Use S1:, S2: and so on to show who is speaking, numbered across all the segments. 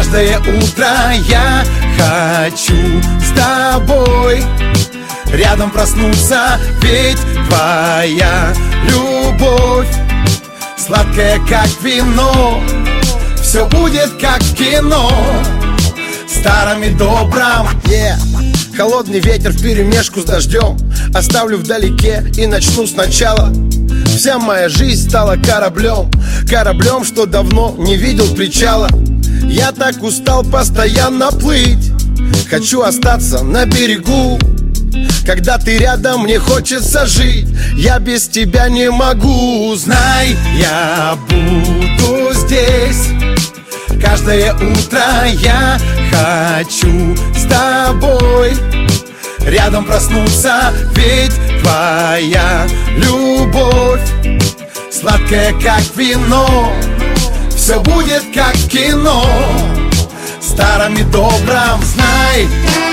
S1: Каждое утро я хочу с тобой рядом проснуться, ведь твоя любовь сладкая, как вино. Все будет как в кино, старом и добром. Холодный ветер вперемешку с дождем оставлю вдалеке и начну сначала. Вся моя жизнь стала кораблем, кораблем, что давно не видел причала. Я так устал постоянно плыть, хочу остаться на берегу. Когда ты рядом, мне хочется жить, я без тебя не могу. Знай, я буду здесь каждое утро, я хочу с тобой рядом проснуться, ведь твоя любовь сладкая, как вино. Все будет как в кино, старом и добром. Знай,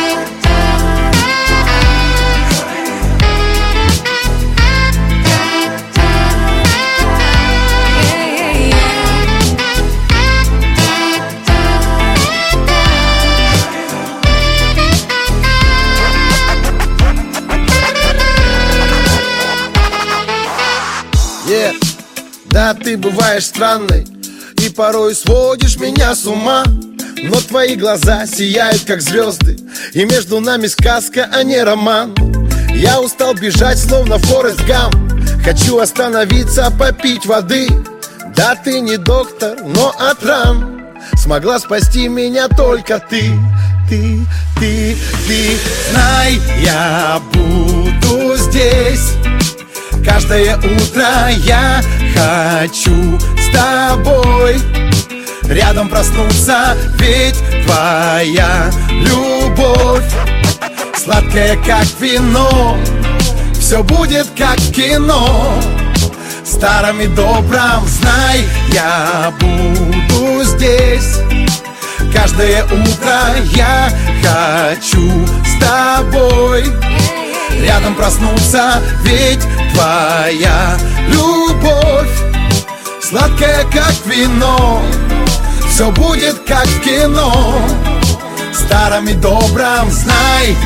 S1: да, ты бываешь странной и порой сводишь меня с ума. Но твои глаза сияют, как звезды, и между нами сказка, а не роман. Я устал бежать, словно Форест Гамп, хочу остановиться, попить воды. Да, ты не доктор, но от ран смогла спасти меня только ты. Ты, знай, я буду здесь каждое утро, я хочу с тобой рядом проснуться, ведь твоя любовь сладкая, как вино. Все будет как в кино, старом и добром. Знай, я буду здесь каждое утро, я хочу с тобой рядом проснуться, ведь твоя любовь сладкая, как вино. Все будет как в кино, старом и добром. Знай,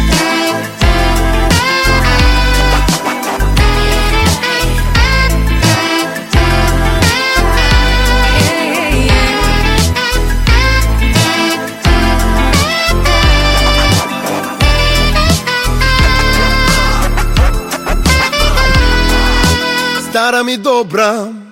S1: старом и добром.